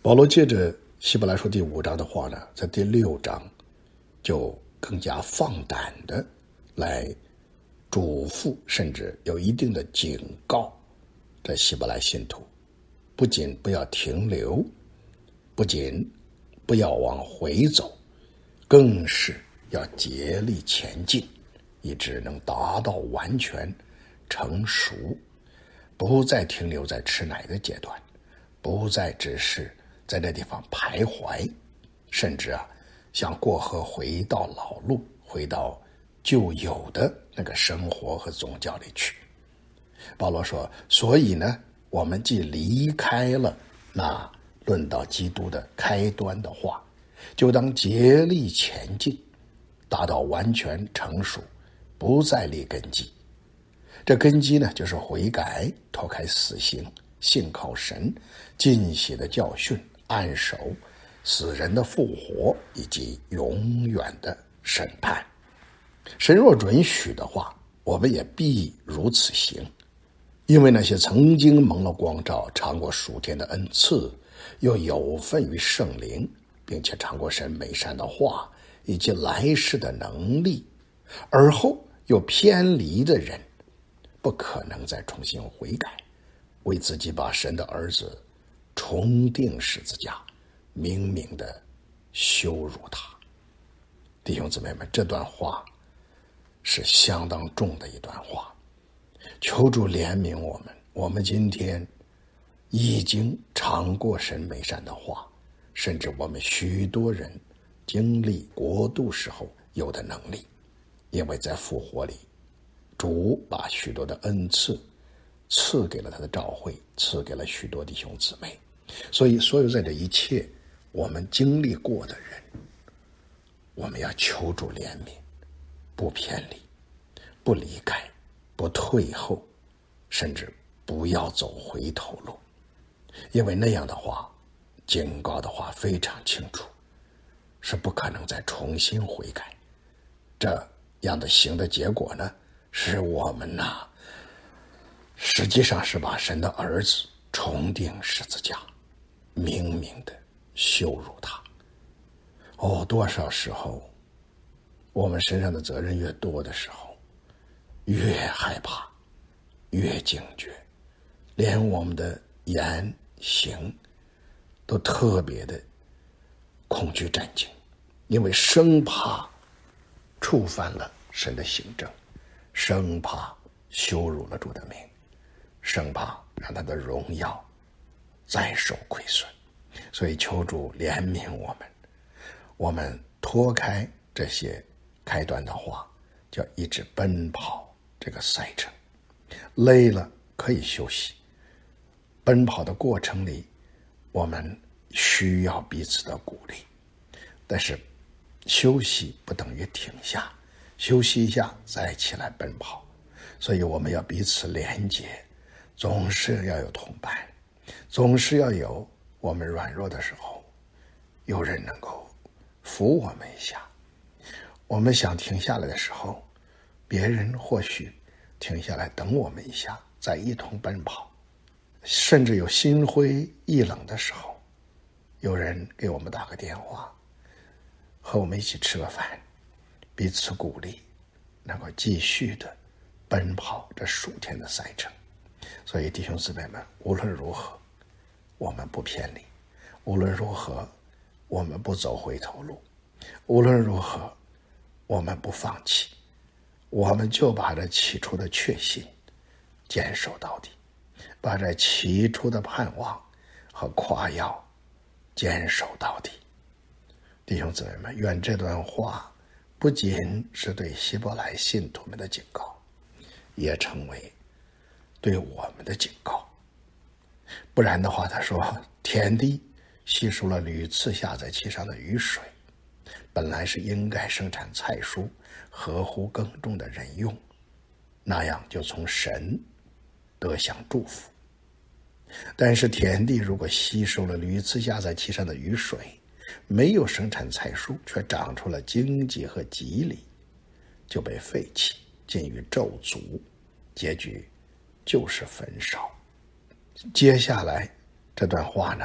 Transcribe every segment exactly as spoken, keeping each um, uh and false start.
保罗借着希伯来书第五章的话呢，在第六章就更加放胆的来嘱咐，甚至有一定的警告这希伯来信徒，不仅不要停留，不仅不要往回走，更是要竭力前进，以致能达到完全成熟，不再停留在吃奶的阶段，不再只是在这地方徘徊，甚至啊，想过河回到老路，回到旧有的那个生活和宗教里去。保罗说，所以呢，我们既离开了那论到基督的开端的话，就当竭力前进，达到完全成熟，不再立根基。这根基呢，就是悔改，脱开死刑，信靠神，尽喜的教训，按手死人的复活，以及永远的审判。神若准许的话，我们也必如此行。因为那些曾经蒙了光照，尝过属天的恩赐，又有份于圣灵，并且尝过神美善的话以及来世的能力，而后又偏离的人，不可能再重新悔改，为自己把神的儿子重钉十字架，明明的羞辱他。弟兄姊妹们，这段话是相当重的一段话，求主怜悯我们。我们今天已经尝过神美善的话，甚至我们许多人经历国度时候有的能力，因为在复活里，主把许多的恩赐赐给了他的教会，赐给了许多弟兄姊妹。所以所有在这一切我们经历过的人，我们要求主怜悯，不偏离，不离开，不退后，甚至不要走回头路。因为那样的话，警告的话非常清楚，是不可能再重新悔改。这样的行的结果呢，是我们呐、啊，实际上是把神的儿子重钉十字架，明明的羞辱他。哦，多少时候我们身上的责任越多的时候，越害怕，越警觉，连我们的言行都特别的恐惧战惊，因为生怕触犯了神的行政，生怕羞辱了主的名，生怕让他的荣耀再受亏损。所以求主怜悯我们，我们脱开这些开端的话，就一直奔跑这个赛程。累了可以休息，奔跑的过程里我们需要彼此的鼓励，但是休息不等于停下，休息一下再起来奔跑。所以我们要彼此连结，总是要有同伴，总是要有我们软弱的时候有人能够扶我们一下。我们想停下来的时候，别人或许停下来等我们一下，再一同奔跑。甚至有心灰意冷的时候，有人给我们打个电话，和我们一起吃个饭，彼此鼓励，能够继续的奔跑这属天的赛程。所以弟兄姊妹们，无论如何我们不偏离，无论如何我们不走回头路，无论如何我们不放弃，我们就把这起初的确信坚守到底，把这起初的盼望和夸耀坚守到底。弟兄姊妹们，愿这段话不仅是对希伯来信徒们的警告，也成为对我们的警告。不然的话，他说田地吸收了屡次下在其上的雨水，本来是应该生产菜蔬，合乎耕种的人用，那样就从神得享祝福。但是田地如果吸收了屡次下在其上的雨水，没有生产菜蔬，却长出了荆棘和棘藜，就被废弃，进于咒诅，结局就是焚烧。接下来这段话呢，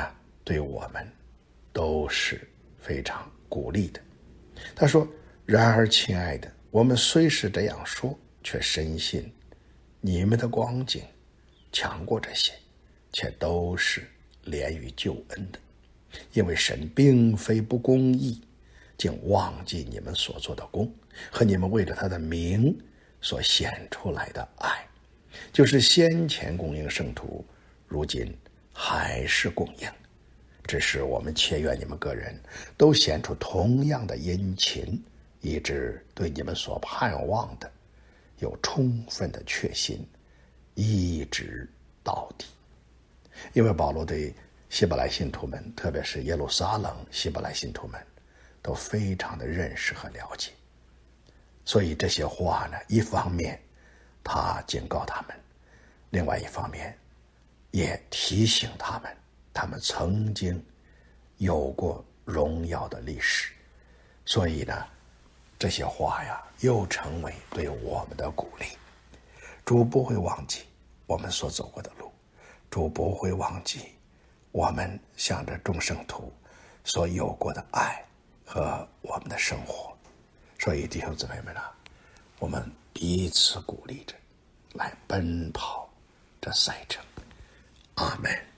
对我们都是非常鼓励的。他说，然而亲爱的，我们虽是这样说，却深信你们的光景强过这些，且都是连于救恩的。因为神并非不公义，竟忘记你们所做的功和你们为了他的名所显出来的爱，就是先前供应圣徒，如今还是供应。只是我们切愿你们个人都显出同样的殷勤，以致对你们所盼望的有充分的确信，一直到底。因为保罗对希伯来信徒们，特别是耶路撒冷希伯来信徒们，都非常的认识和了解，所以这些话呢，一方面他警告他们，另外一方面也提醒他们，他们曾经有过荣耀的历史。所以呢，这些话呀，又成为对我们的鼓励。主不会忘记我们所走过的路，主不会忘记我们向着众圣徒所有过的爱和我们的生活。所以弟兄姊妹们啊，我们彼此鼓励着来奔跑这赛程。阿们。